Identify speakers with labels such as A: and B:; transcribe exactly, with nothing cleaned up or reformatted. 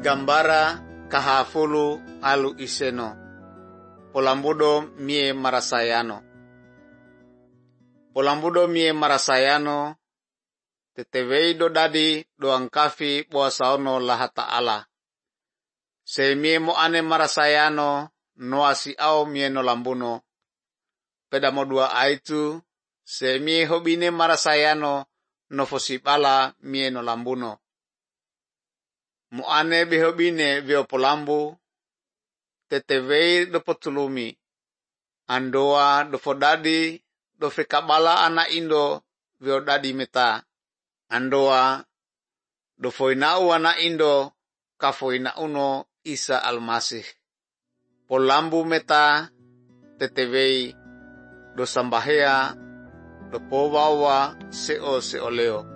A: Gambara kahafulu alu iseno. Polambudo mie marasayano. Polambudo mie marasayano. Tetewei do dadi do angkafi boasaono laha ta'ala. Se mie mo ane marasayano noasi au mie no lambuno. Peda mo dua aitu se mie hobine marasayano no fosipala mie no lambuno. Mo ane behobine veo polambu. Tetewei do potulumi. Andoa do fodadi do fekabala ana indo veo dadi meta. Andoa do foinau ana indo ka foinauno Isa Almasih. Polambu meta tetewei do sambahea do powawa seo seoleo.